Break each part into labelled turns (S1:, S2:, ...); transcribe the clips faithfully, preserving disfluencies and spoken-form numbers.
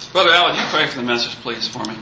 S1: Brother Al, would you pray for the message, please, for me?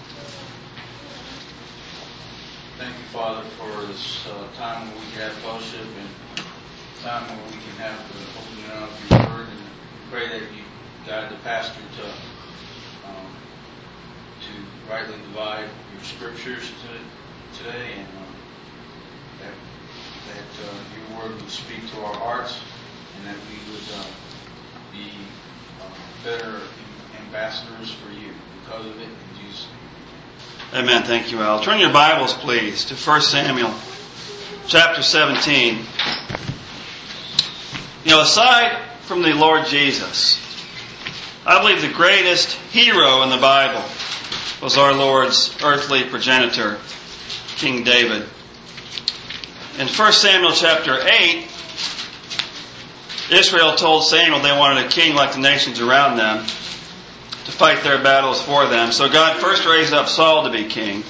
S2: Thank you, Father, for this uh, time where we can have fellowship and time where we can have the opening of your word. And we pray that you guide the pastor to um, to rightly divide your scriptures to, today, and um, that that uh, your word would speak to our hearts, and that we would uh, be uh, better ambassadors for you because of it, in Jesus' name.
S1: Amen. Thank you, Al. Turn your Bibles, please, to First Samuel chapter seventeen. You know, aside from the Lord Jesus, I believe the greatest hero in the Bible was our Lord's earthly progenitor, King David. In First Samuel chapter eight, Israel told Samuel they wanted a king like the nations around them to fight their battles for them. So God first raised up Saul to be king.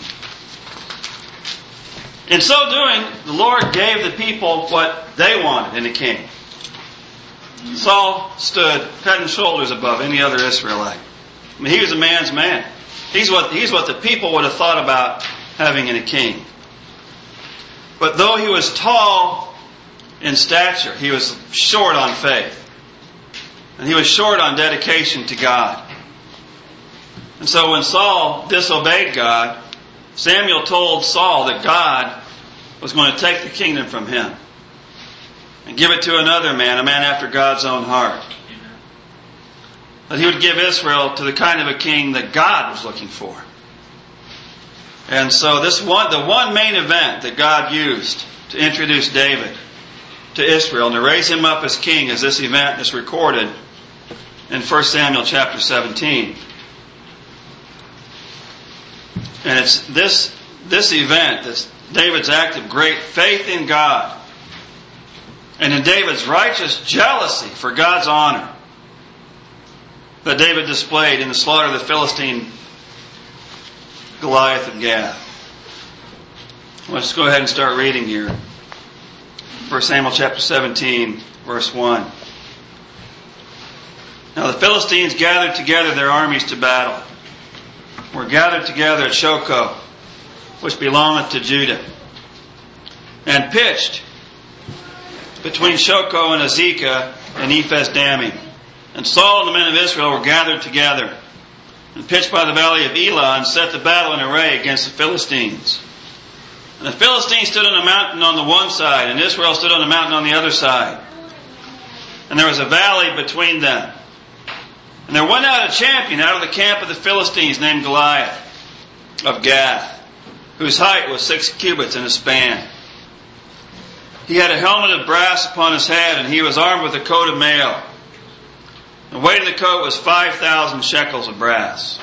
S1: In so doing, the Lord gave the people what they wanted in a king. Saul stood head and shoulders above any other Israelite. I mean, he was a man's man. He's what, he's what the people would have thought about having in a king. But though he was tall in stature, he was short on faith. And he was short on dedication to God. And so when Saul disobeyed God, Samuel told Saul that God was going to take the kingdom from him and give it to another man, a man after God's own heart. That he would give Israel to the kind of a king that God was looking for. And so this one, the one main event that God used to introduce David to Israel and to raise him up as king is this event that's recorded in First Samuel chapter seventeen. And it's this, this event, that's David's act of great faith in God and in David's righteous jealousy for God's honor that David displayed in the slaughter of the Philistine Goliath of Gath. Let's go ahead and start reading here. First Samuel chapter seventeen, verse one. Now the Philistines gathered together their armies to battle. Were gathered together at Shochoh, which belongeth to Judah, and pitched between Shochoh and Azekah and Ephes Dammim. And Saul and the men of Israel were gathered together, and pitched by the valley of Elah, and set the battle in array against the Philistines. And the Philistines stood on a mountain on the one side, and Israel stood on a mountain on the other side. And there was a valley between them. And there went out a champion out of the camp of the Philistines named Goliath of Gath, whose height was six cubits and a span. He had a helmet of brass upon his head, and he was armed with a coat of mail. The weight of the coat was five thousand shekels of brass.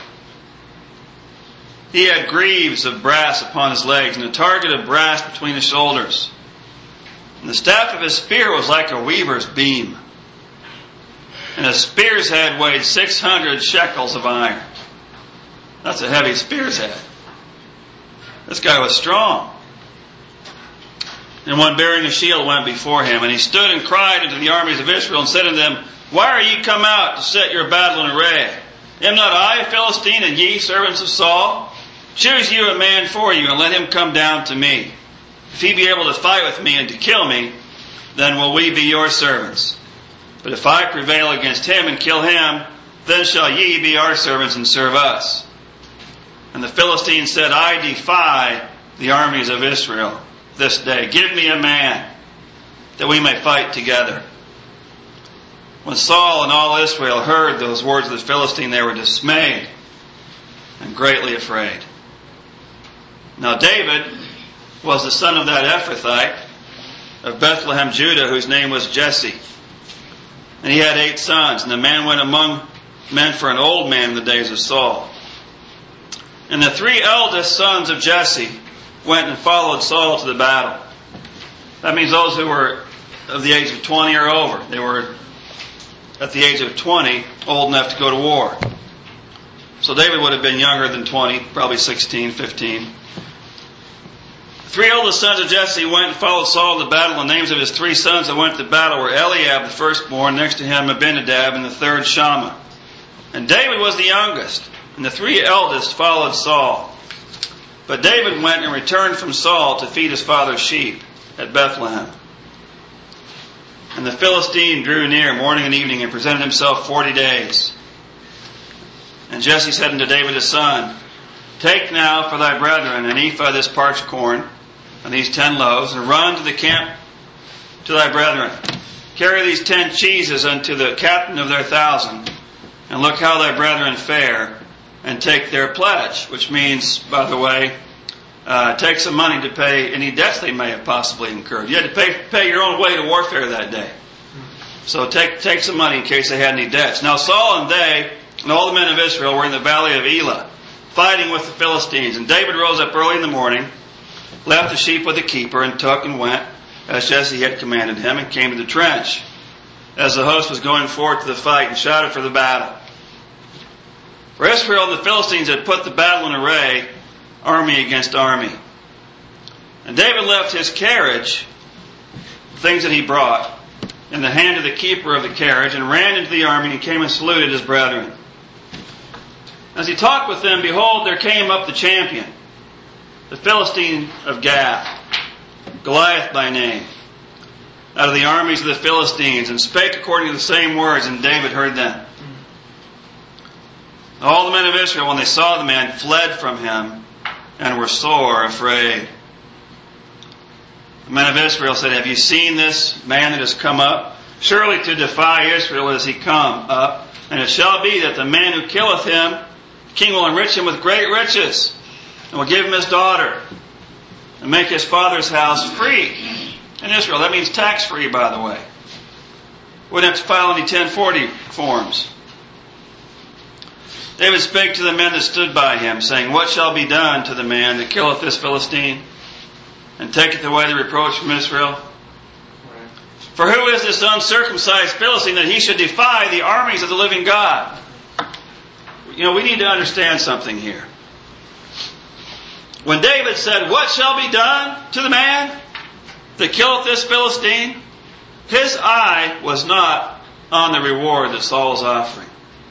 S1: He had greaves of brass upon his legs, and a target of brass between his shoulders. And the staff of his spear was like a weaver's beam. And a spear's head weighed six hundred shekels of iron. That's a heavy spear's head. This guy was strong. And one bearing a shield went before him, and he stood and cried unto the armies of Israel, and said unto them, Why are ye come out to set your battle in array? Am not I a Philistine, and ye servants of Saul? Choose you a man for you, and let him come down to me. If he be able to fight with me and to kill me, then will we be your servants. But if I prevail against him and kill him, then shall ye be our servants and serve us. And the Philistines said, I defy the armies of Israel this day. Give me a man, that we may fight together. When Saul and all Israel heard those words of the Philistine, they were dismayed and greatly afraid. Now David was the son of that Ephrathite of Bethlehem, Judah, whose name was Jesse. And he had eight sons, and the man went among men for an old man in the days of Saul. And the three eldest sons of Jesse went and followed Saul to the battle. That means those who were of the age of twenty or over. They were at the age of twenty old enough to go to war. So David would have been younger than twenty, probably sixteen, fifteen. The three oldest sons of Jesse went and followed Saul to the battle. The names of his three sons that went to the battle were Eliab, the firstborn, next to him Abinadab, and the third Shammah. And David was the youngest, and the three eldest followed Saul. But David went and returned from Saul to feed his father's sheep at Bethlehem. And the Philistine drew near morning and evening and presented himself forty days. And Jesse said unto David his son, Take now for thy brethren an ephah of this parched corn, and these ten loaves, and run to the camp to thy brethren. Carry these ten cheeses unto the captain of their thousand, and look how thy brethren fare, and take their pledge, which means, by the way, uh, take some money to pay any debts they may have possibly incurred. You had to pay, pay your own way to warfare that day. So take, take some money in case they had any debts. Now Saul and they, and all the men of Israel were in the valley of Elah, fighting with the Philistines. And David rose up early in the morning, left the sheep with the keeper, and took and went, as Jesse had commanded him, and came to the trench, as the host was going forth to the fight, and shouted for the battle. For Israel and the Philistines had put the battle in array, army against army. And David left his carriage, things that he brought, in the hand of the keeper of the carriage, and ran into the army, and came and saluted his brethren. As he talked with them, behold, there came up the champion, the Philistine of Gath, Goliath by name, out of the armies of the Philistines, and spake according to the same words, and David heard them. All the men of Israel, when they saw the man, fled from him, and were sore afraid. The men of Israel said, Have you seen this man that has come up? Surely to defy Israel is he come up. And it shall be that the man who killeth him, the king will enrich him with great riches, and will give him his daughter, and make his father's house free. In Israel, that means tax-free, by the way. Wouldn't have to file any ten forty forms. David spake to the men that stood by him, saying, What shall be done to the man that killeth this Philistine, and taketh away the reproach from Israel? Right. For who is this uncircumcised Philistine that he should defy the armies of the living God? You know, we need to understand something here. When David said, What shall be done to the man that killeth this Philistine? His eye was not on the reward that Saul was offering.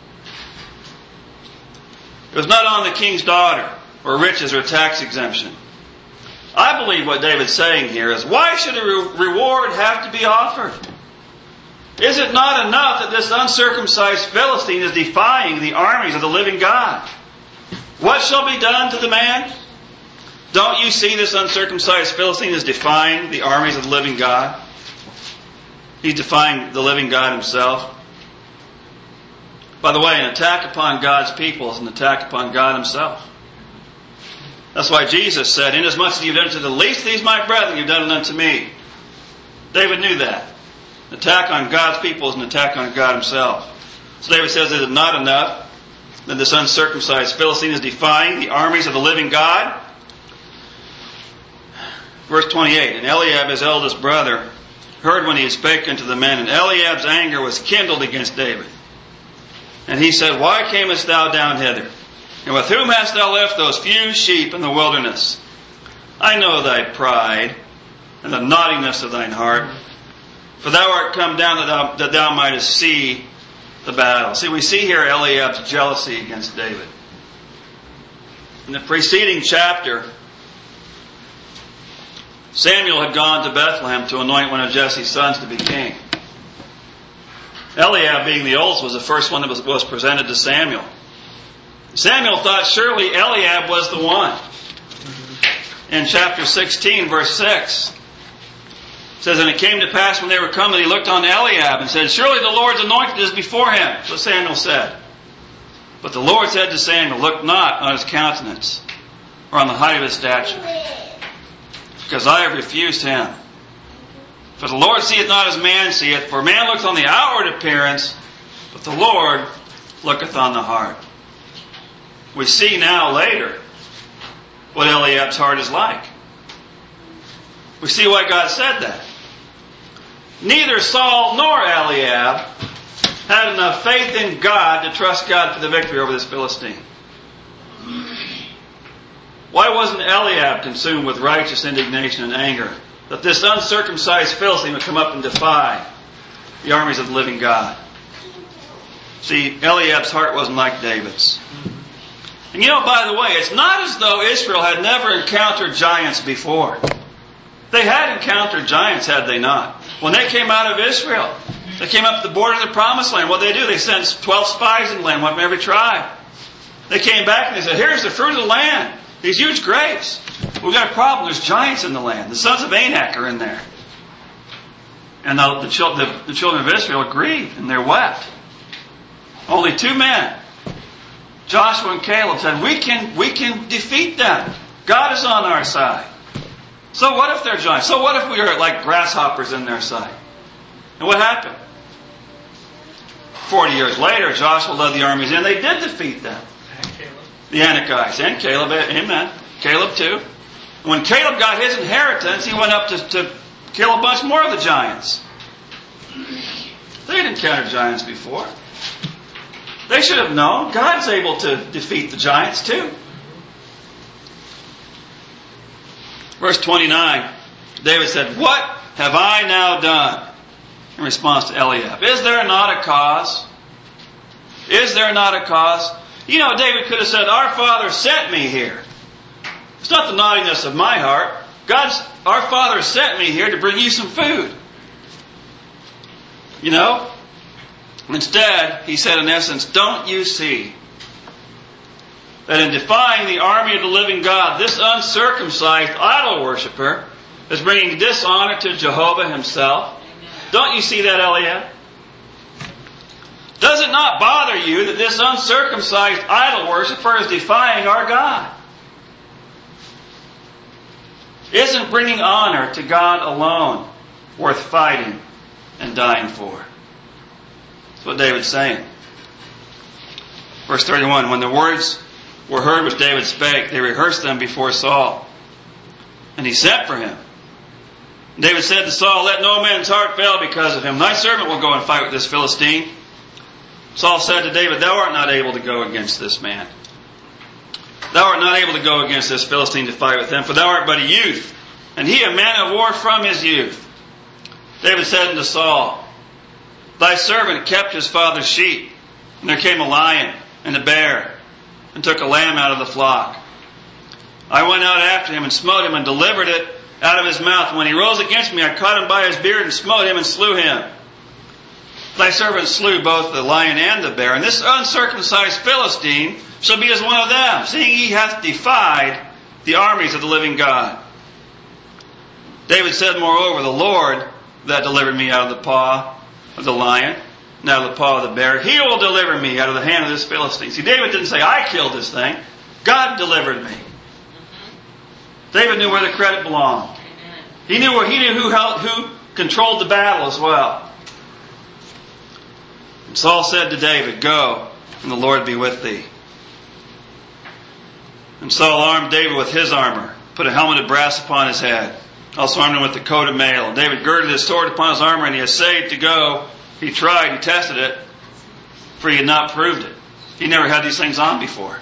S1: It was not on the king's daughter, or riches, or tax exemption. I believe what David's saying here is, why should a re- reward have to be offered? Is it not enough that this uncircumcised Philistine is defying the armies of the living God? What shall be done to the man? Don't you see this uncircumcised Philistine is defying the armies of the living God? He's defying the living God himself. By the way, an attack upon God's people is an attack upon God himself. That's why Jesus said, Inasmuch as you've done it to the least of these my brethren, you've done it unto me. David knew that. An attack on God's people is an attack on God himself. So David says, Is it not enough that this uncircumcised Philistine is defying the armies of the living God? Verse twenty-eight, And Eliab, his eldest brother, heard when he had spoken to the men, and Eliab's anger was kindled against David. And he said, Why camest thou down hither? And with whom hast thou left those few sheep in the wilderness? I know thy pride, and the naughtiness of thine heart. For thou art come down that thou, that thou mightest see the battle. See, we see here Eliab's jealousy against David. In the preceding chapter, Samuel had gone to Bethlehem to anoint one of Jesse's sons to be king. Eliab, being the oldest, was the first one that was, was presented to Samuel. Samuel thought surely Eliab was the one. In chapter sixteen, verse six, it says, And it came to pass when they were come that he looked on Eliab and said, Surely the Lord's anointed is before him. That's what Samuel said. But the Lord said to Samuel, Look not on his countenance or on the height of his stature, because I have refused him. For the Lord seeth not as man seeth, for man looketh on the outward appearance, but the Lord looketh on the heart. We see now later what Eliab's heart is like. We see why God said that. Neither Saul nor Eliab had enough faith in God to trust God for the victory over this Philistine. Why wasn't Eliab consumed with righteous indignation and anger that this uncircumcised Philistine would come up and defy the armies of the living God? See, Eliab's heart wasn't like David's. And you know, by the way, it's not as though Israel had never encountered giants before. They had encountered giants, had they not? When they came out of Israel, they came up to the border of the promised land. What did they do? They sent twelve spies in the land, one from every tribe. They came back and they said, here's the fruit of the land. These huge grapes. We've got a problem. There's giants in the land. The sons of Anak are in there. And the, the, children, the, the children of Israel grieved and they wept. Only two men, Joshua and Caleb, said, we can, we can defeat them. God is on our side. So what if they're giants? So what if we are like grasshoppers in their sight? And what happened? Forty years later, Joshua led the armies in. They did defeat them.
S3: And Caleb.
S1: The Anakites. And Caleb. Amen. Caleb too. When Caleb got his inheritance, he went up to, to kill a bunch more of the giants. They had encountered giants before. They should have known. God's able to defeat the giants too. Verse twenty-nine, David said, what have I now done? In response to Eliab. Is there not a cause? Is there not a cause? You know, David could have said, our Father sent me here. It's not the naughtiness of my heart. God's, our Father sent me here to bring you some food. You know? Instead, he said in essence, don't you see that in defying the army of the living God, this uncircumcised idol worshiper is bringing dishonor to Jehovah himself? Don't you see that, Eliab? Does it not bother you that this uncircumcised idol worshiper is defying our God? Isn't bringing honor to God alone worth fighting and dying for? That's what David's saying. Verse thirty-one, when the words were heard which David spake, they rehearsed them before Saul. And he sent for him. David said to Saul, let no man's heart fail because of him. Thy servant will go and fight with this Philistine. Saul said to David, thou art not able to go against this man. Thou art not able to go against this Philistine to fight with him, for thou art but a youth, and he a man of war from his youth. David said unto Saul, thy servant kept his father's sheep, and there came a lion and a bear, and took a lamb out of the flock. I went out after him and smote him and delivered it out of his mouth. When he rose against me, I caught him by his beard and smote him and slew him. Thy servant slew both the lion and the bear, and this uncircumcised Philistine shall be as one of them, seeing he hath defied the armies of the living God. David said, moreover, the Lord that delivered me out of the paw of the lion, and out of the paw of the bear, he will deliver me out of the hand of this Philistine. See, David didn't say, I killed this thing. God delivered me. David knew where the credit belonged. He knew where he knew who held, who controlled the battle as well. And Saul said to David, go, and the Lord be with thee. And Saul armed David with his armor, put a helmet of brass upon his head, also armed him with the coat of mail. And David girded his sword upon his armor, and he essayed to go. He tried, he tested it, for he had not proved it. He never had these things on before.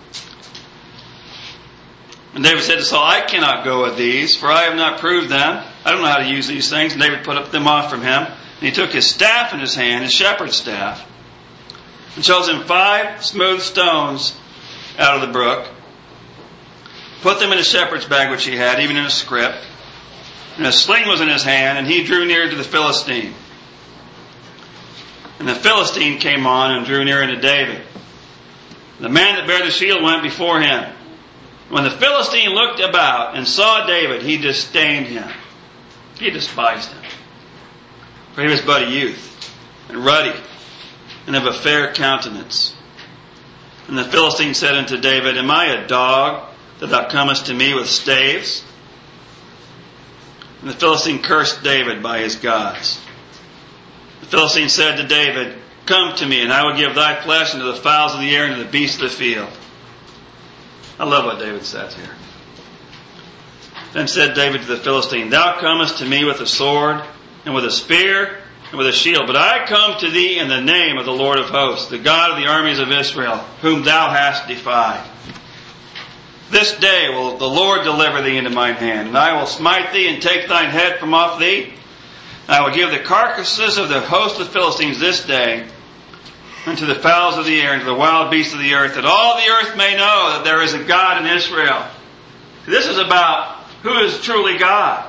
S1: And David said to Saul, I cannot go with these, for I have not proved them. I don't know how to use these things. And David put them off from him. And he took his staff in his hand, his shepherd's staff, and chose him five smooth stones out of the brook, put them in a shepherd's bag which he had, even in a scrip. And a sling was in his hand, and he drew near to the Philistine. And the Philistine came on and drew near unto David. The man that bare the shield went before him. When the Philistine looked about and saw David, he disdained him. He despised him. For he was but a youth, and ruddy, and of a fair countenance. And the Philistine said unto David, am I a dog, that thou comest to me with staves? And the Philistine cursed David by his gods. The Philistine said to David, come to me, and I will give thy flesh unto the fowls of the air and to the beasts of the field. I love what David says here. Then said David to the Philistine, thou comest to me with a sword, and with a spear, and with a shield. But I come to thee in the name of the Lord of hosts, the God of the armies of Israel, whom thou hast defied. This day will the Lord deliver thee into mine hand, and I will smite thee and take thine head from off thee. And I will give the carcasses of the host of the Philistines this day and to the fowls of the air, and to the wild beasts of the earth, that all the earth may know that there is a God in Israel. This is about who is truly God.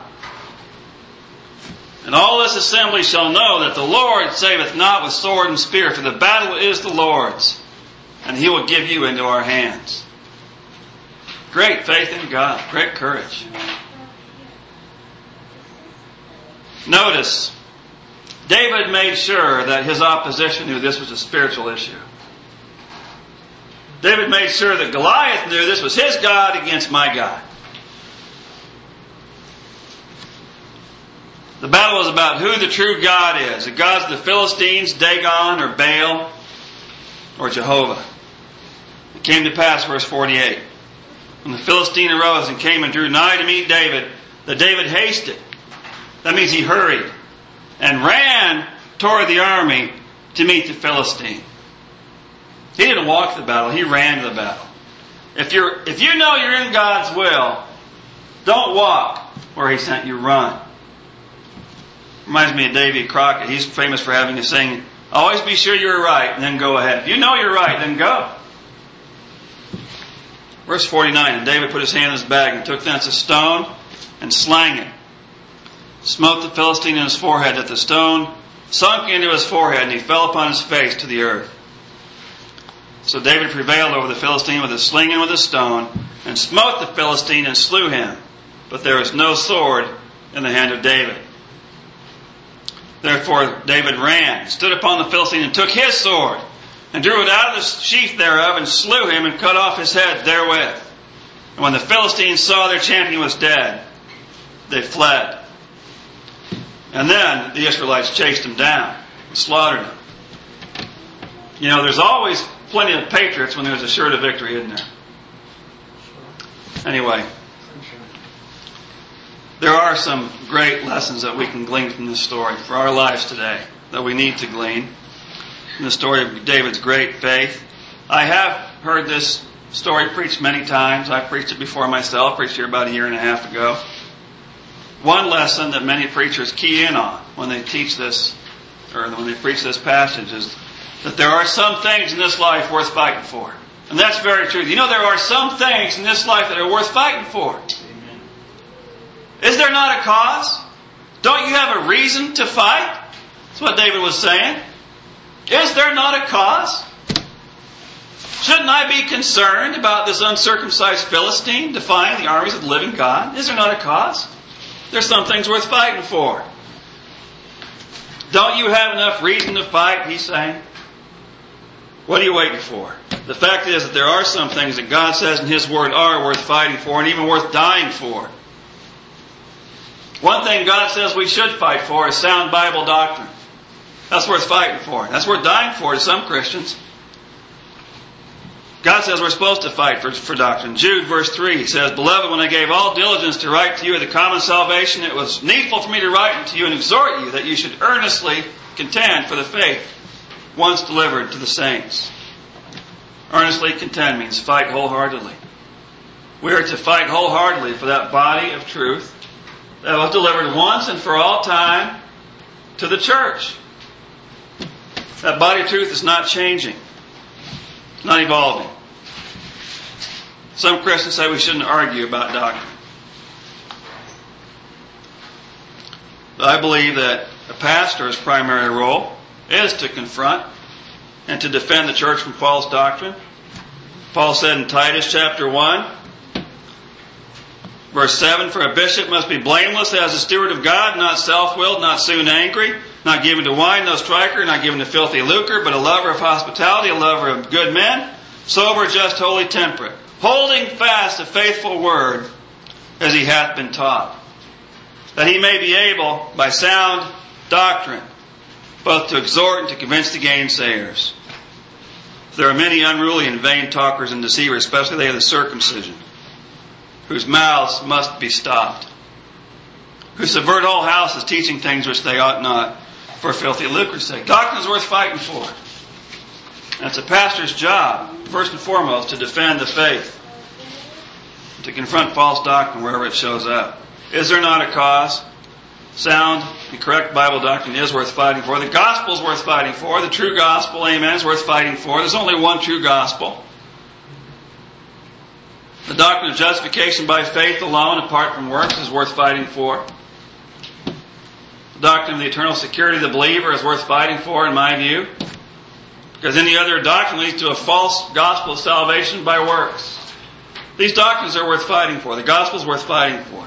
S1: And all this assembly shall know that the Lord saveth not with sword and spear, for the battle is the Lord's, and He will give you into our hands. Great faith in God, great courage. Notice, David made sure that his opposition knew this was a spiritual issue. David made sure that Goliath knew this was his God against my God. The battle was about who the true God is. The gods of the Philistines, Dagon or Baal or Jehovah. It came to pass, verse forty-eight. When the Philistine arose and came and drew nigh to meet David, that David hasted. That means he hurried and ran toward the army to meet the Philistine. He didn't walk the battle, he ran to the battle. If you're, if you know you're in God's will, don't walk where He sent you, run. Reminds me of Davy Crockett. He's famous for having a saying, always be sure you're right and then go ahead. If you know you're right, then go. Verse forty-nine, and David put his hand in his bag and took thence a stone and slang it. Smote the Philistine in his forehead, that the stone sunk into his forehead, and he fell upon his face to the earth. So David prevailed over the Philistine with a sling and with a stone, and smote the Philistine and slew him. But there was no sword in the hand of David. Therefore David ran, stood upon the Philistine, and took his sword, and drew it out of the sheath thereof, and slew him, and cut off his head therewith. And when the Philistines saw their champion was dead, they fled. And then the Israelites chased him down and slaughtered him. You know, there's always plenty of patriots when there's a sure to victory, isn't there? Anyway, there are some great lessons that we can glean from this story for our lives today, that we need to glean from the story of David's great faith. I have heard this story preached many times. I preached it before myself, preached here about a year and a half ago. One lesson that many preachers key in on when they teach this, or when they preach this passage, is that there are some things in this life worth fighting for. And that's very true. You know, there are some things in this life that are worth fighting for. Amen. Is there not a cause? Don't you have a reason to fight? That's what David was saying. Is there not a cause? Shouldn't I be concerned about this uncircumcised Philistine defying the armies of the living God? Is there not a cause? There's some things worth fighting for. Don't you have enough reason to fight, he's saying? What are you waiting for? The fact is that there are some things that God says in His Word are worth fighting for and even worth dying for. One thing God says we should fight for is sound Bible doctrine. That's worth fighting for. That's worth dying for to some Christians. God says we're supposed to fight for, for doctrine. Jude verse three says, Beloved, when I gave all diligence to write to you of the common salvation, it was needful for me to write unto you and exhort you that you should earnestly contend for the faith once delivered to the saints. Earnestly contend means fight wholeheartedly. We are to fight wholeheartedly for that body of truth that was delivered once and for all time to the church. That body of truth is not changing. It's not evolving. Some Christians say we shouldn't argue about doctrine. But I believe that a pastor's primary role is to confront and to defend the church from false doctrine. Paul said in Titus chapter one, verse seven, For a bishop must be blameless as a steward of God, not self-willed, not soon angry, not given to wine, no striker, not given to filthy lucre, but a lover of hospitality, a lover of good men, sober, just, holy, temperate, holding fast the faithful word as he hath been taught, that he may be able, by sound doctrine, both to exhort and to convince the gainsayers. There are many unruly and vain talkers and deceivers, especially they of the circumcision, whose mouths must be stopped, who subvert whole houses, teaching things which they ought not, for filthy lucre's sake. Doctrine is worth fighting for. And it's a pastor's job, first and foremost, to defend the faith, to confront false doctrine wherever it shows up. Is there not a cause? sound and correct Bible doctrine is worth fighting for. The gospel is worth fighting for. The true gospel, amen, is worth fighting for. There's only one true gospel. The doctrine of justification by faith alone, apart from works, is worth fighting for. The doctrine of the eternal security of the believer is worth fighting for, in my view, because any other doctrine leads to a false gospel of salvation by works. These doctrines are worth fighting for. The gospel is worth fighting for.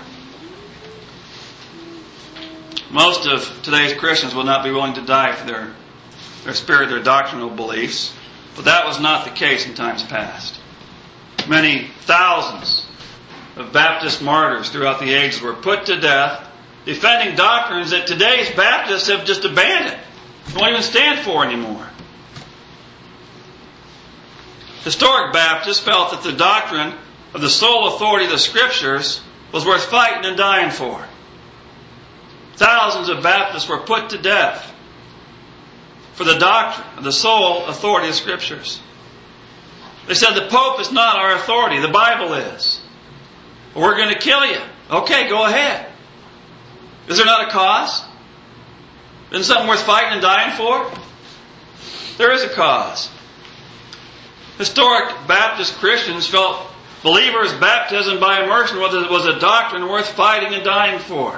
S1: Most of today's Christians will not be willing to die for their, their spirit, their doctrinal beliefs, but that was not the case in times past. Many thousands of Baptist martyrs throughout the ages were put to death defending doctrines that today's Baptists have just abandoned, won't even stand for anymore. Historic Baptists felt that the doctrine of the sole authority of the Scriptures was worth fighting and dying for. Thousands of Baptists were put to death for the doctrine of the sole authority of the Scriptures. They said the Pope is not our authority, the Bible is. We're going to kill you. Okay, go ahead. Is there not a cause? Isn't something worth fighting and dying for? There is a cause. Historic Baptist Christians felt believers' baptism by immersion was a doctrine worth fighting and dying for.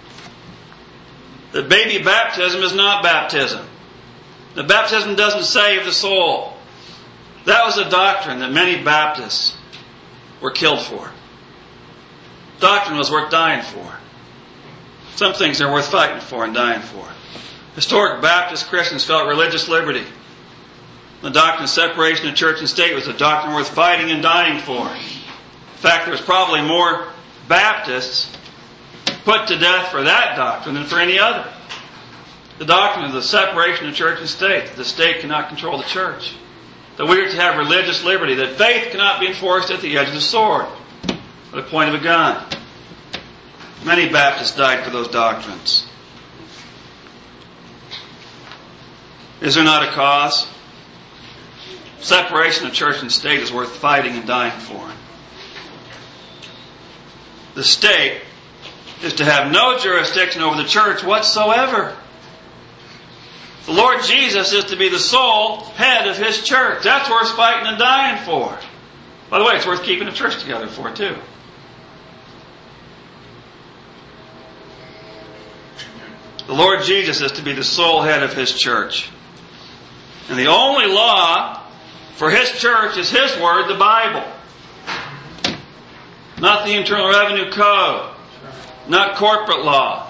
S1: That baby baptism is not baptism. The baptism doesn't save the soul. That was a doctrine that many Baptists were killed for. Doctrine was worth dying for. Some things are worth fighting for and dying for. Historic Baptist Christians felt religious liberty. The doctrine of separation of church and state was a doctrine worth fighting and dying for. In fact, there was probably more Baptists put to death for that doctrine than for any other. The doctrine of the separation of church and state, that the state cannot control the church. That we are to have religious liberty, that faith cannot be enforced at the edge of the sword, at the point of a gun. Many Baptists died for those doctrines. Is there not a cause? Separation of church and state is worth fighting and dying for. The state is to have no jurisdiction over the church whatsoever. The Lord Jesus is to be the sole head of His church. That's worth fighting and dying for. By the way, it's worth keeping a church together for, too. The Lord Jesus is to be the sole head of His church. And the only law for His church is His Word, the Bible. Not the Internal Revenue Code. Not corporate law.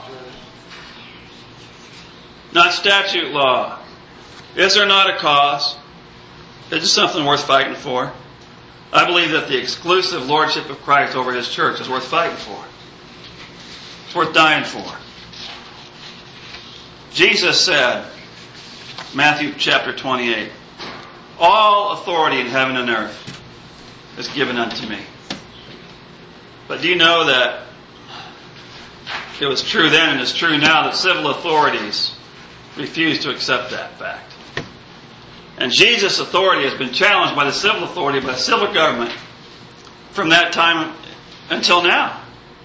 S1: Not statute law. Is there not a cause? Is it something worth fighting for? I believe that the exclusive lordship of Christ over His church is worth fighting for. It's worth dying for. Jesus said, Matthew chapter twenty-eight, all authority in heaven and earth is given unto me. But do you know that it was true then and is true now that civil authorities refuse to accept that fact? And Jesus' authority has been challenged by the civil authority, by the civil government, from that time until now.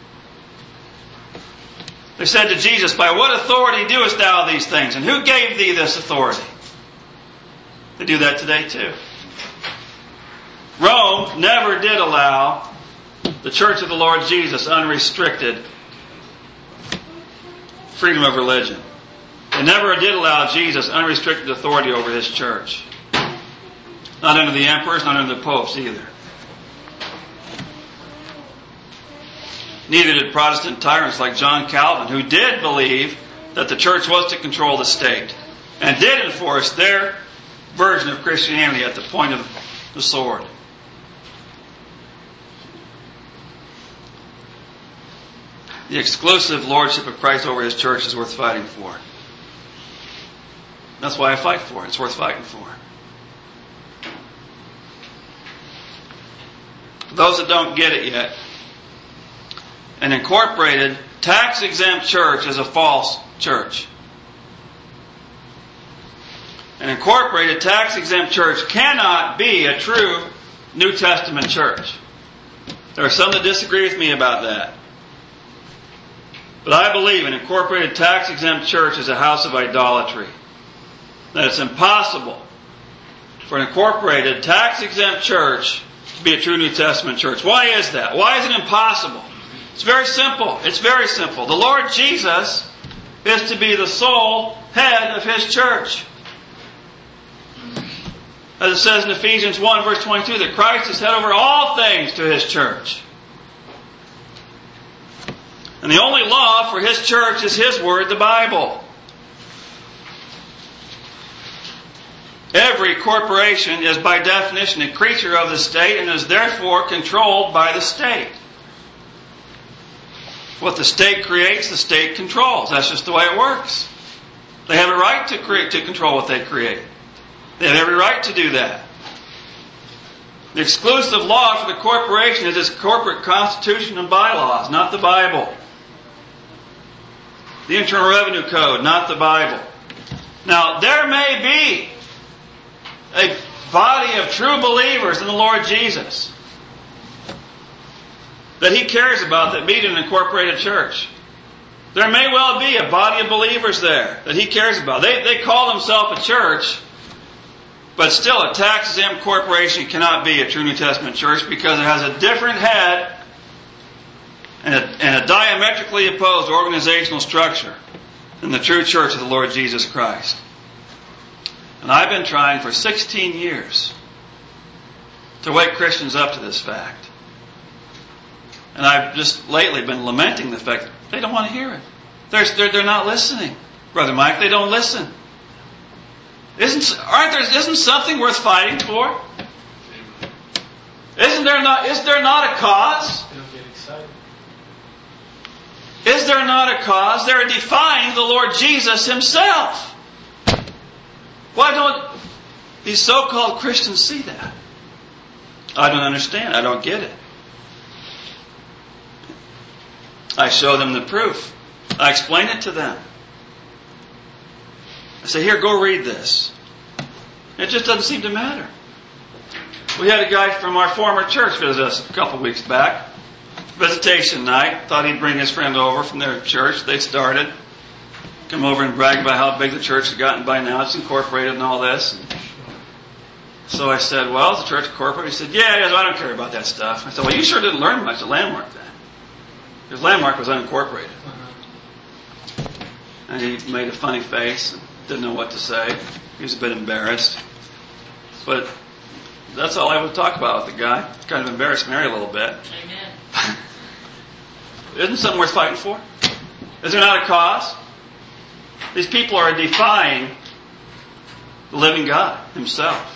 S1: They said to Jesus, by what authority doest thou these things? And who gave thee this authority? They do that today too. Rome never did allow the Church of the Lord Jesus unrestricted freedom of religion. They never did allow Jesus unrestricted authority over His church. Not under the emperors, not under the popes either. Neither did Protestant tyrants like John Calvin, who did believe that the church was to control the state and did enforce their version of Christianity at the point of the sword. The exclusive lordship of Christ over His church is worth fighting for. That's why I fight for it. It's worth fighting for. For those that don't get it yet, an incorporated, tax-exempt church is a false church. An incorporated, tax-exempt church cannot be a true New Testament church. There are some that disagree with me about that. But I believe an incorporated tax-exempt church is a house of idolatry. That it's impossible for an incorporated tax-exempt church to be a true New Testament church. Why is that? Why is it impossible? It's very simple. It's very simple. The Lord Jesus is to be the sole head of His church. As it says in Ephesians one verse twenty-two, that Christ is head over all things to His church. And the only law for His church is His Word, the Bible. Every corporation is by definition a creature of the state and is therefore controlled by the state. What the state creates, the state controls. That's just the way it works. They have a right to create, to control what they create. They have every right to do that. The exclusive law for the corporation is its corporate constitution and bylaws, not the Bible. The Internal Revenue Code, not the Bible. Now, there may be a body of true believers in the Lord Jesus that He cares about that meet in an incorporated church. There may well be a body of believers there that He cares about. They, they call themselves a church, but still a tax-exempt corporation cannot be a true New Testament church because it has a different head and a, and a diametrically opposed organizational structure than the true church of the Lord Jesus Christ. And I've been trying for sixteen years to wake Christians up to this fact. And I've just lately been lamenting the fact that they don't want to hear it. They're, they're, they're not listening. Brother Mike, they don't listen. Isn't, aren't there, isn't something worth fighting for? Isn't there not, is there not a cause?
S3: They don't get excited.
S1: Is there not a cause? They're defying the Lord Jesus Himself. Why don't these so-called Christians see that? I don't understand. I don't get it. I show them the proof. I explain it to them. I say, here, go read this. It just doesn't seem to matter. We had a guy from our former church visit us a couple weeks back. Visitation night. Thought he'd bring his friend over from their church. They started. Come over and brag about how big the church has gotten by now. It's incorporated and all this. So I said, well, is the church incorporated? He said, yeah, it is. I don't care about that stuff. I said, well, you sure didn't learn much at Landmark then. Because Landmark was unincorporated. And he made a funny face and didn't know what to say. He was a bit embarrassed. But that's all I would talk about with the guy. Kind of embarrassed Mary a little bit.
S4: Amen.
S1: Isn't something worth fighting for? Is there not a cause? These people are defying the living God Himself.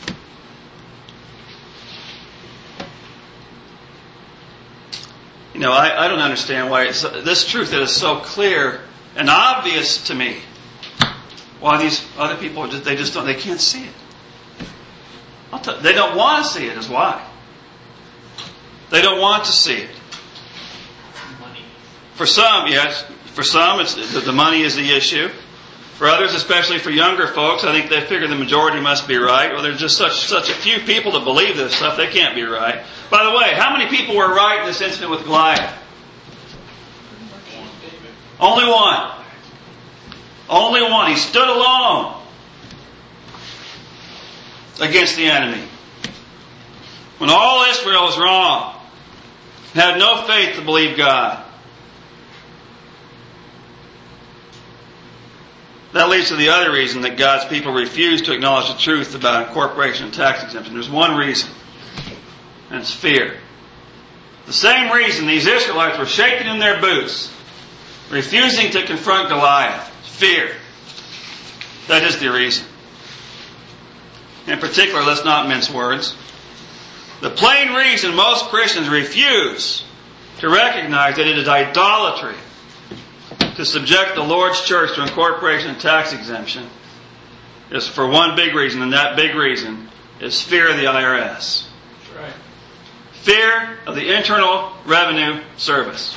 S1: You know, I, I don't understand why it's, this truth that is so clear and obvious to me. Why these other people are just, they just don't, they can't see it. I'll tell, they don't want to see it is why. They don't want to see it.
S3: Money.
S1: For some, yes, for some it's the, the money is the issue. For others, especially for younger folks, I think they figure the majority must be right. Well, there's just such such a few people that believe this stuff, they can't be right. By the way, how many people were right in this incident with Goliath? Only one. Only one. He stood alone against the enemy. When all Israel was wrong, had no faith to believe God. That leads to the other reason that God's people refuse to acknowledge the truth about incorporation and tax exemption. There's one reason, and it's fear. The same reason these Israelites were shaking in their boots, refusing to confront Goliath. Fear. That is the reason. In particular, let's not mince words. The plain reason most Christians refuse to recognize that it is idolatry to subject the Lord's church to incorporation and tax exemption is for one big reason, and that big reason is fear of the I R S.
S3: That's right.
S1: Fear of the Internal Revenue Service.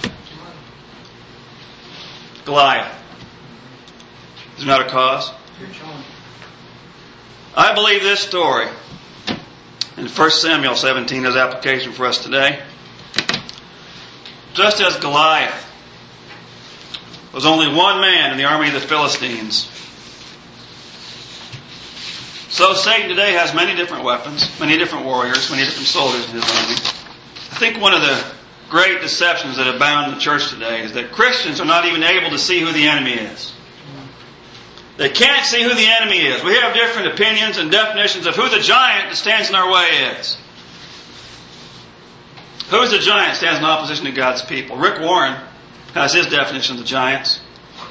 S1: Goliath. Is there not a cause? I believe this story in First Samuel seventeen has application for us today. Just as Goliath was only one man in the army of the Philistines. So Satan today has many different weapons, many different warriors, many different soldiers in his army. I think one of the great deceptions that abound in the church today is that Christians are not even able to see who the enemy is. They can't see who the enemy is. We have different opinions and definitions of who the giant that stands in our way is. Who is the giant that stands in opposition to God's people? Rick Warren has his definition of the giants.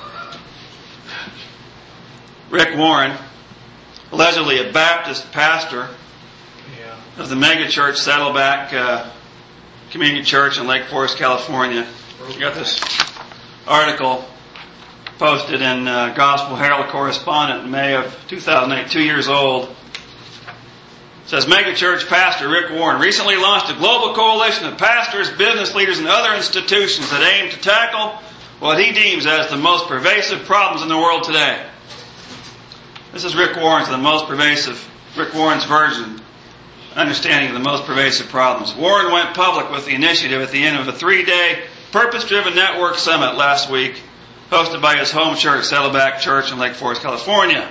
S1: Rick Warren, allegedly a Baptist pastor
S3: Yeah.
S1: of the mega church Saddleback uh, Community Church in Lake Forest, California. You got this article posted in uh, Gospel Herald Correspondent in May of two thousand eight, two years old. It says, mega church pastor Rick Warren recently launched a global coalition of pastors, business leaders, and other institutions that aim to tackle what he deems as the most pervasive problems in the world today. This is Rick Warren's, the most pervasive, Rick Warren's version, understanding of the most pervasive problems. Warren went public with the initiative at the end of a three-day purpose-driven network summit last week, hosted by his home church, Saddleback Church in Lake Forest, California.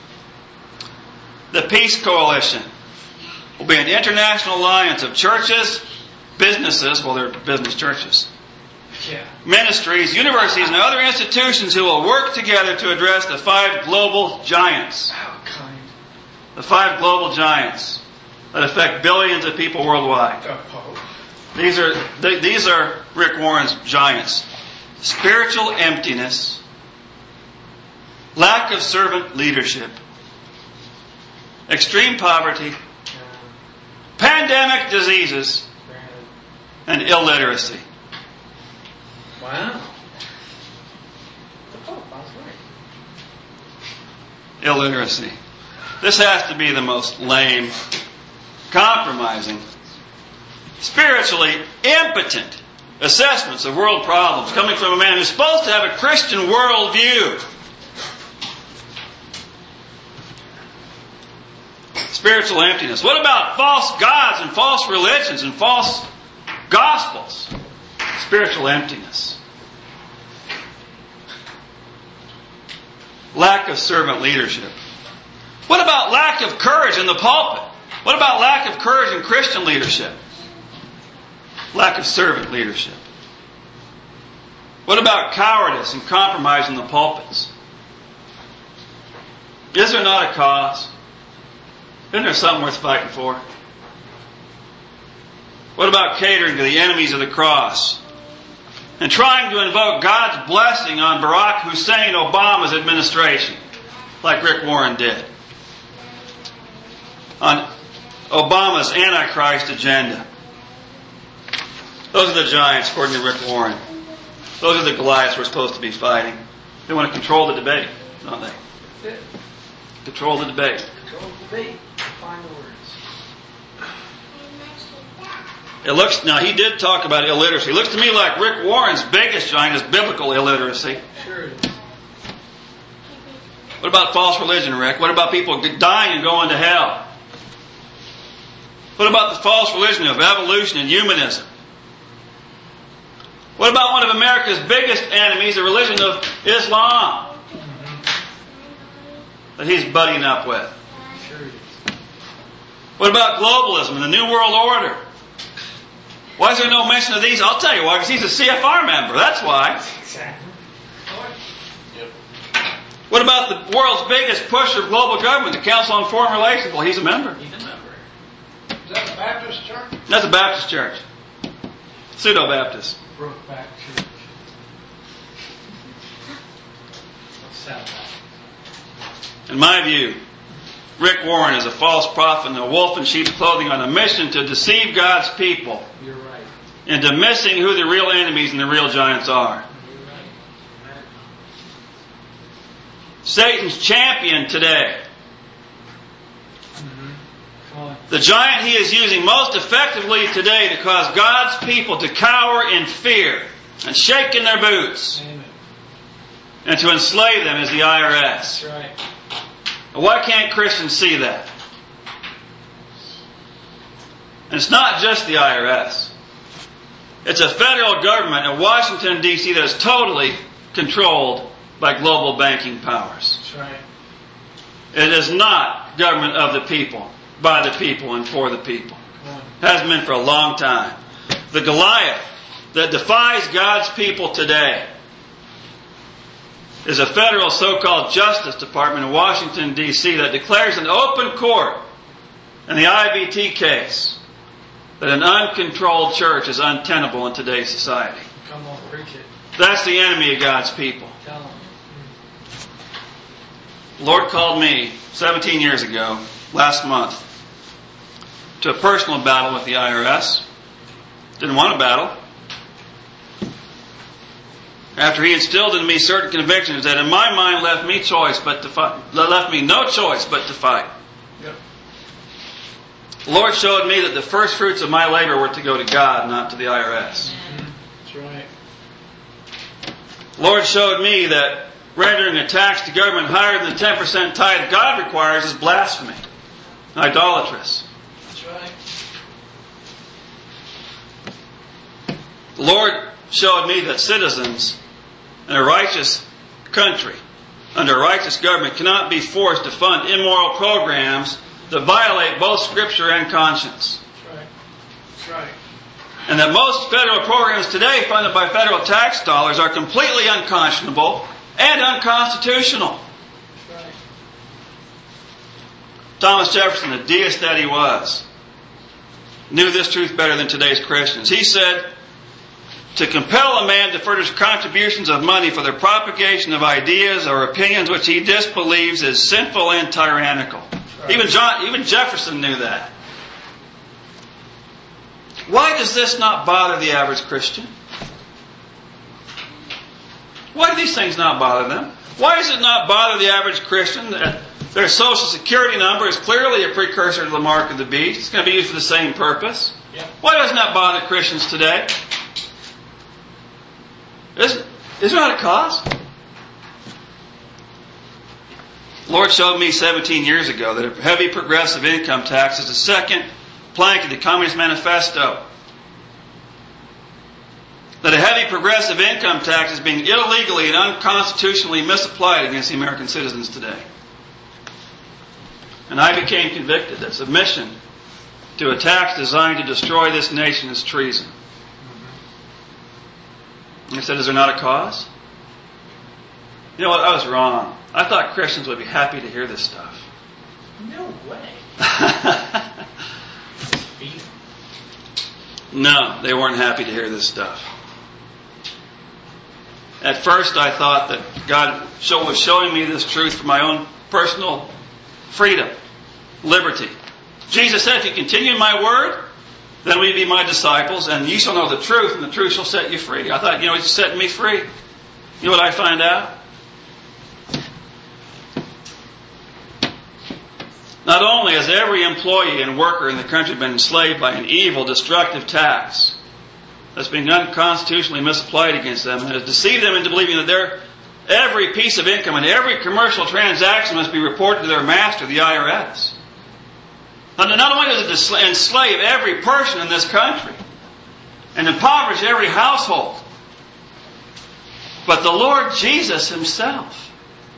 S1: The Peace Coalition will be an international alliance of churches, businesses, well, they're business churches,
S3: Yeah.
S1: ministries, universities, and other institutions who will work together to address the five global giants.
S3: How kind.
S1: The five global giants that affect billions of people worldwide.
S3: The Pope.
S1: These are th- these are Rick Warren's giants. Spiritual emptiness, lack of servant leadership, extreme poverty, pandemic diseases, and illiteracy.
S3: Wow. The Pope, I was right.
S1: Illiteracy. This has to be the most lame, compromising, spiritually impotent assessments of world problems coming from a man who's supposed to have a Christian worldview. Spiritual emptiness. What about false gods and false religions and false gospels? Spiritual emptiness. Lack of servant leadership. What about lack of courage in the pulpit? What about lack of courage in Christian leadership? Lack of servant leadership. What about cowardice and compromise in the pulpits? Is there not a cause? Isn't there something worth fighting for? What about catering to the enemies of the cross and trying to invoke God's blessing on Barack Hussein Obama's administration, like Rick Warren did, on Obama's Antichrist agenda? Those are the giants, according to Rick Warren. Those are the Goliaths we're supposed to be fighting. They want to control the debate, don't they?
S3: That's it.
S1: Control the debate.
S3: Control the debate. Find the words.
S1: It looks, now he did talk about illiteracy. It looks to me like Rick Warren's biggest giant is biblical illiteracy.
S3: Sure it is.
S1: What about false religion, Rick? What about people dying and going to hell? What about the false religion of evolution and humanism? What about one of America's biggest enemies, the religion of Islam, that he's buddying up with?
S3: Sure it is.
S1: What about globalism and the New World Order? Why is there no mention of these? I'll tell you why, because he's a C F R member. That's why.
S3: Exactly.
S2: Yep.
S1: What about the world's biggest pusher of global government, the Council on Foreign Relations? Well, he's a member.
S3: He's a member.
S4: Is that the Baptist church?
S1: That's a Baptist church. Pseudo-Baptist.
S3: Brokeback Church. Sad that.
S1: In my view, Rick Warren is a false prophet and a wolf in sheep's clothing on a mission to deceive God's people
S3: You're right.
S1: into missing who the real enemies and the real giants are.
S3: You're right. Amen.
S1: Satan's champion today,
S3: Mm-hmm. Come on.
S1: the giant he is using most effectively today to cause God's people to cower in fear and shake in their boots
S3: Amen.
S1: and to enslave them, is the I R S.
S3: That's right.
S1: Why can't Christians see that? And it's not just the I R S. It's a federal government in Washington, D C that is totally controlled by global banking powers.
S3: That's right.
S1: It is not government of the people, by the people, and for the people.
S3: Come on.
S1: Hasn't been for a long time. The Goliath that defies God's people today is a federal so-called Justice Department in Washington, D C that declares in open court in the I B T case that an uncontrolled church is untenable in today's society.
S3: Come on, preach it.
S1: That's the enemy of God's people.
S3: Tell them.
S1: The Lord called me seventeen years ago, last month, to a personal battle with the I R S. Didn't want a battle. After He instilled in me certain convictions that in my mind left me choice but to fight, left me no choice but to fight.
S3: Yep.
S1: The Lord showed me that the first fruits of my labor were to go to God, not to the I R S.
S3: That's right.
S1: The Lord showed me that rendering a tax to government higher than the ten percent tithe God requires is blasphemy, idolatrous.
S3: That's right.
S1: The Lord showed me that citizens in a righteous country, under a righteous government, cannot be forced to fund immoral programs that violate both Scripture and conscience.
S3: That's right. That's right.
S1: And that most federal programs today funded by federal tax dollars are completely unconscionable and unconstitutional.
S3: That's right.
S1: Thomas Jefferson, the deist that he was, knew this truth better than today's Christians. He said, to compel a man to furnish contributions of money for the propagation of ideas or opinions which he disbelieves is sinful and tyrannical.
S3: Right.
S1: Even John, even Jefferson knew that. Why does this not bother the average Christian? Why do these things not bother them? Why does it not bother the average Christian that their social security number is clearly a precursor to the mark of the beast? It's going to be used for the same purpose.
S3: Yep.
S1: Why doesn't that bother Christians today? Is, is there not a cause? The Lord showed me seventeen years ago that a heavy progressive income tax is the second plank of the Communist Manifesto. That a heavy progressive income tax is being illegally and unconstitutionally misapplied against the American citizens today. And I became convicted that submission to a tax designed to destroy this nation is treason. And I said, is there not a cause? You know what? I was wrong. I thought Christians would be happy to hear this stuff.
S3: No way.
S1: No, they weren't happy to hear this stuff. At first I thought that God was showing me this truth for my own personal freedom, liberty. Jesus said, if you continue in my word, then will you be my disciples, and you shall know the truth, and the truth shall set you free. I thought, you know, He's setting me free. You know what I find out? Not only has every employee and worker in the country been enslaved by an evil, destructive tax that's been unconstitutionally misapplied against them, and has deceived them into believing that their every piece of income and every commercial transaction must be reported to their master, the I R S. And not only does it enslave every person in this country and impoverish every household, but the Lord Jesus Himself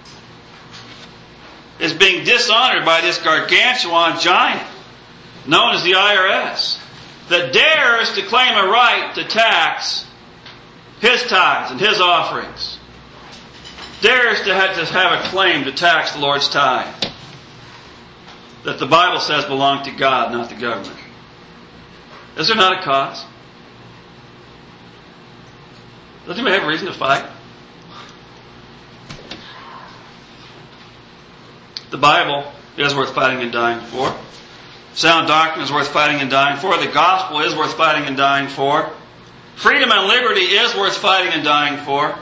S1: is being dishonored by this gargantuan giant known as the I R S that dares to claim a right to tax His tithes and His offerings. Dares to have, to have a claim to tax the Lord's tithe that the Bible says belong to God, not the government. Is there not a cause? Does anybody have a reason to fight? The Bible is worth fighting and dying for. Sound doctrine is worth fighting and dying for. The gospel is worth fighting and dying for. Freedom and liberty is worth fighting and dying for.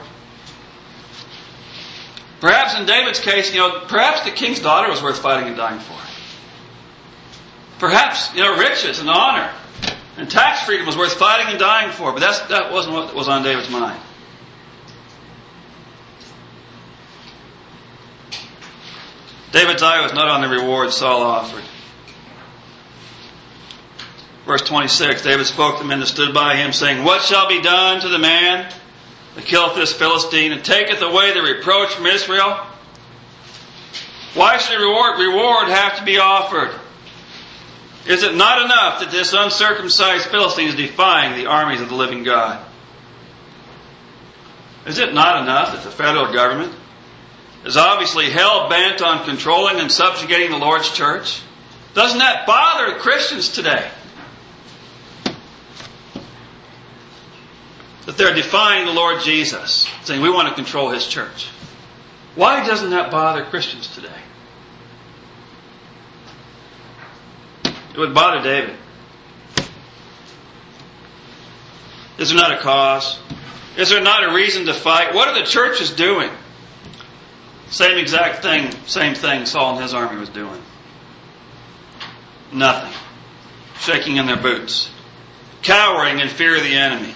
S1: Perhaps in David's case, you know, perhaps the king's daughter was worth fighting and dying for. Perhaps, you know, riches and honor and tax freedom was worth fighting and dying for, but that's, that wasn't what was on David's mind. David's eye was not on the reward Saul offered. Verse twenty-six, David spoke to the men that stood by him, saying, what shall be done to the man that killeth this Philistine, and taketh away the reproach from Israel? Why should a reward, reward have to be offered? Is it not enough that this uncircumcised Philistine is defying the armies of the living God? Is it not enough that the federal government is obviously hell-bent on controlling and subjugating the Lord's church? Doesn't that bother Christians today? That they're defying the Lord Jesus, saying we want to control His church. Why doesn't that bother Christians today? It would bother David. Is there not a cause? Is there not a reason to fight? What are the churches doing? Same exact thing, same thing Saul and his army was doing. Nothing. Shaking in their boots. Cowering in fear of the enemy.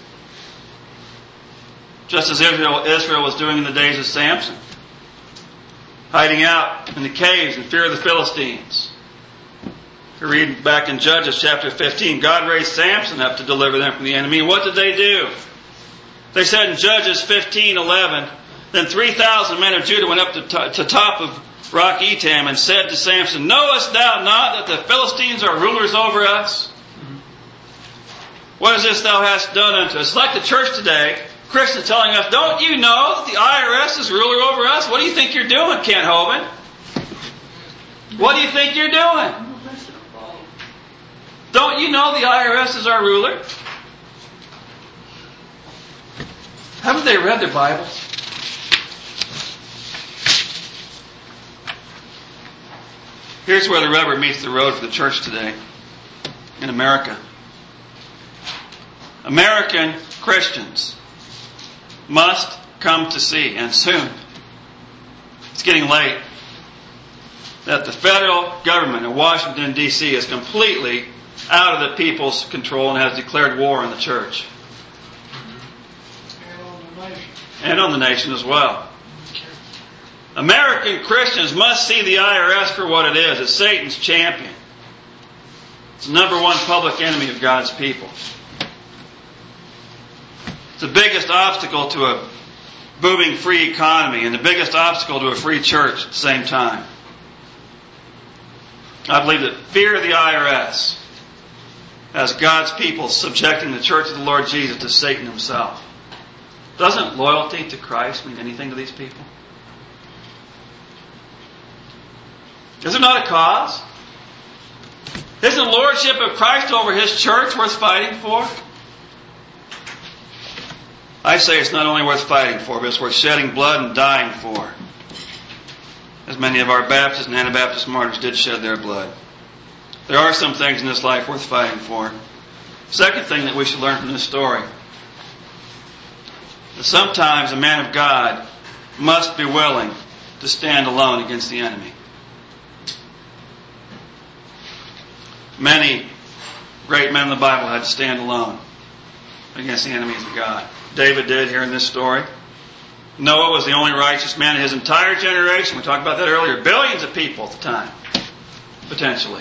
S1: Just as Israel, Israel was doing in the days of Samson. Hiding out in the caves in fear of the Philistines. You read back in Judges chapter fifteen, God raised Samson up to deliver them from the enemy. What did they do? They said in Judges fifteen eleven, then three thousand men of Judah went up to, to, to top of Rock Etam and said to Samson, knowest thou not that the Philistines are rulers over us? What is this thou hast done unto us? Like the church today, Christians telling us, don't you know that the I R S is ruler over us? What do you think you're doing, Kent Hovind? What do you think you're doing? Don't you know the I R S is our ruler? Haven't they read their Bibles? Here's where the rubber meets the road for the church today in America. American Christians must come to see, and soon, it's getting late, that the federal government in Washington, D C is completely out of the people's control and has declared war on the church.
S4: And on the nation.
S1: And on the nation as well. American Christians must see the I R S for what it is. It's Satan's champion. It's the number one public enemy of God's people. It's the biggest obstacle to a booming free economy and the biggest obstacle to a free church at the same time. I believe that fear of the I R S has God's people subjecting the church of the Lord Jesus to Satan himself. Doesn't loyalty to Christ mean anything to these people? Is it not a cause? Isn't the lordship of Christ over His church worth fighting for? I say it's not only worth fighting for, but it's worth shedding blood and dying for. As many of our Baptist and Anabaptist martyrs did shed their blood. There are some things in this life worth fighting for. Second thing that we should learn from this story. That sometimes a man of God must be willing to stand alone against the enemy. Many great men in the Bible had to stand alone against the enemies of God. David did here in this story. Noah was the only righteous man in his entire generation. We talked about that earlier. Billions of people at the time, potentially.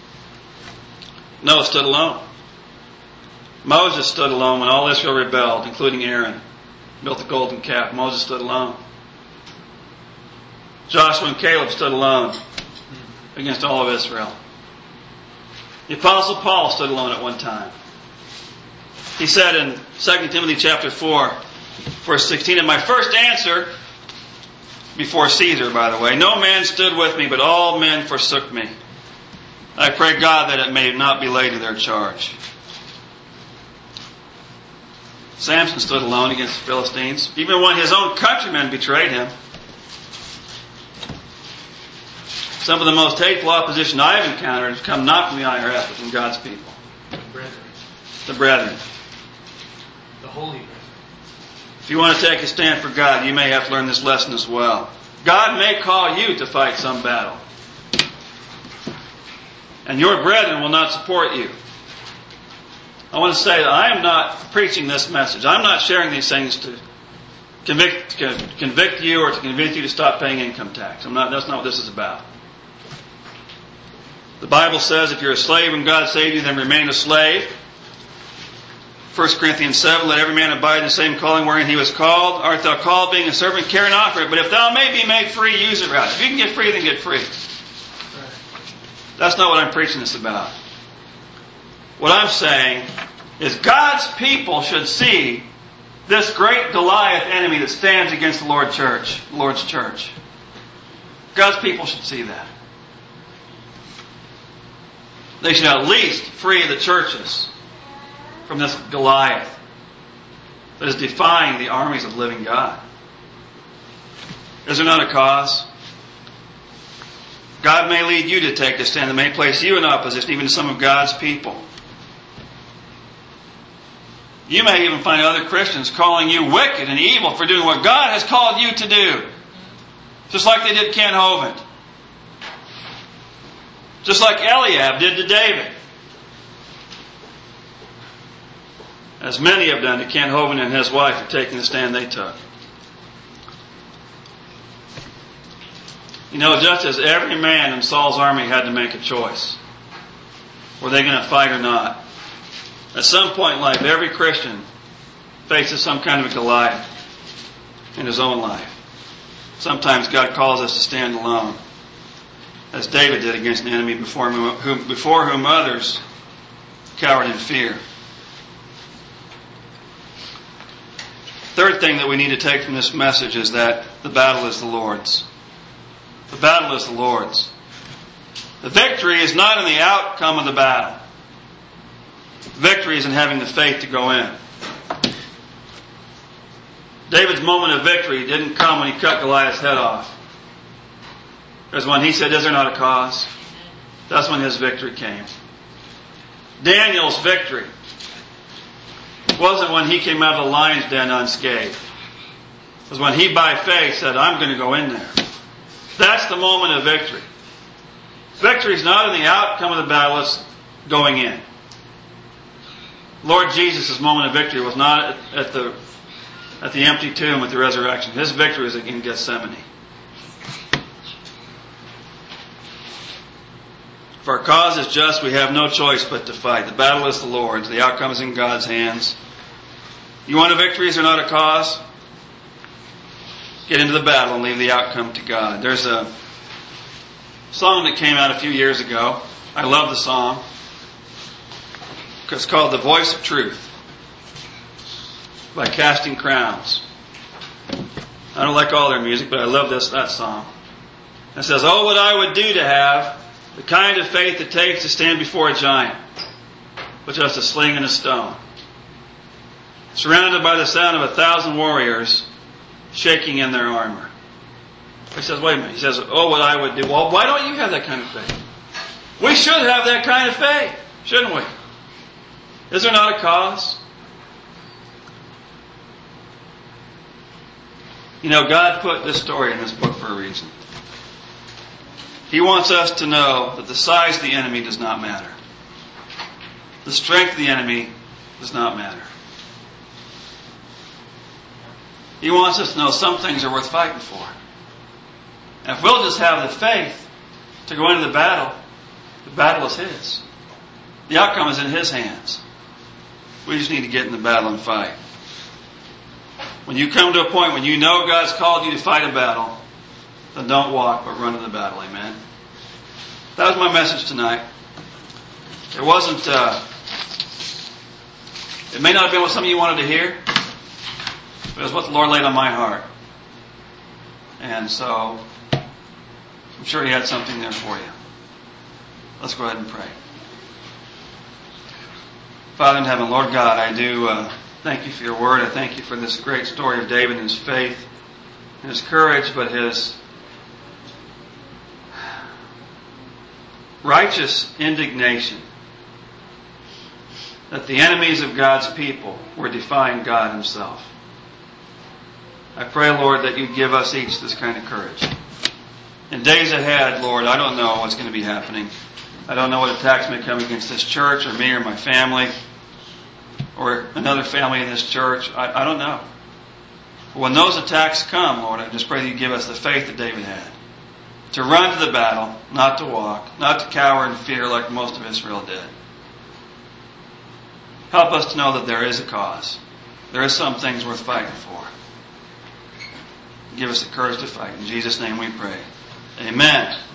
S1: Noah stood alone. Moses stood alone when all Israel rebelled, including Aaron. Built the golden calf. Moses stood alone. Joshua and Caleb stood alone against all of Israel. The Apostle Paul stood alone at one time. He said in Second Timothy chapter four, verse sixteen, and my first answer, before Caesar, by the way, no man stood with me, but all men forsook me. I pray God that it may not be laid to their charge. Samson stood alone against the Philistines, even when his own countrymen betrayed him. Some of the most hateful opposition I have encountered has come not from the I R S, but from God's people.
S3: The brethren.
S1: The brethren.
S3: The holy brethren.
S1: If you want to take a stand for God, you may have to learn this lesson as well. God may call you to fight some battle. And your brethren will not support you. I want to say that I am not preaching this message. I'm not sharing these things to convict, to convict you or to convince you to stop paying income tax. I'm not, that's not what this is about. The Bible says if you're a slave and God saved you, then remain a slave. First Corinthians seven, let every man abide in the same calling wherein he was called. Art thou called, being a servant, care not for it. But if thou may be made free, use it rather. If you can get free, then get free. That's not what I'm preaching this about. What I'm saying is God's people should see this great Goliath enemy that stands against the Lord church, the Lord's church. God's people should see that. They should at least free the churches from this Goliath that is defying the armies of the living God. Is there not a cause? God may lead you to take a stand and may place you in opposition even to some of God's people. You may even find other Christians calling you wicked and evil for doing what God has called you to do. Just like they did Ken Hovind. Just like Eliab did to David. As many have done to Ken Hovind and his wife for taking the stand they took. You know, just as every man in Saul's army had to make a choice. Were they going to fight or not? At some point in life, every Christian faces some kind of a Goliath in his own life. Sometimes God calls us to stand alone, as David did against an enemy before whom, before whom others cowered in fear. Third thing that we need to take from this message is that the battle is the Lord's. The battle is the Lord's. The victory is not in the outcome of the battle. Victory is in having the faith to go in. David's moment of victory didn't come when he cut Goliath's head off. It was when he said, is there not a cause? That's when his victory came. Daniel's victory wasn't when he came out of the lion's den unscathed. It was when he by faith said, I'm going to go in there. That's the moment of victory. Victory is not in the outcome of the battle, it's going in. Lord Jesus' moment of victory was not at the at the empty tomb at the resurrection. His victory was in Gethsemane. If our cause is just, we have no choice but to fight. The battle is the Lord's. The outcome is in God's hands. You want a victory? Is there not a cause? Get into the battle and leave the outcome to God. There's a song that came out a few years ago. I love the song. It's called The Voice of Truth by Casting Crowns. I don't like all their music, but I love this that song. It says, oh, what I would do to have the kind of faith it takes to stand before a giant with just a sling and a stone, surrounded by the sound of a thousand warriors shaking in their armor. He says, wait a minute. He says, oh, what I would do. Well, why don't you have that kind of faith? We should have that kind of faith, shouldn't we? Is there not a cause? You know, God put this story in this book for a reason. He wants us to know that the size of the enemy does not matter. The strength of the enemy does not matter. He wants us to know some things are worth fighting for. And if we'll just have the faith to go into the battle, the battle is His. The outcome is in His hands. We just need to get in the battle and fight. When you come to a point when you know God's called you to fight a battle, then don't walk, but run in the battle. Amen. That was my message tonight. It wasn't, uh, it may not have been what some of you wanted to hear, but it was what the Lord laid on my heart. And so, I'm sure He had something there for you. Let's go ahead and pray. Father in heaven, Lord God, I do uh, thank you for your word. I thank you for this great story of David and his faith, and his courage, but his righteous indignation that the enemies of God's people were defying God Himself. I pray, Lord, that you give us each this kind of courage. In days ahead, Lord, I don't know what's going to be happening. I don't know what attacks may come against this church or me or my family or another family in this church. I, I don't know. But when those attacks come, Lord, I just pray that you give us the faith that David had. To run to the battle, not to walk, not to cower in fear like most of Israel did. Help us to know that there is a cause. There is some things worth fighting for. Give us the courage to fight. In Jesus' name we pray. Amen.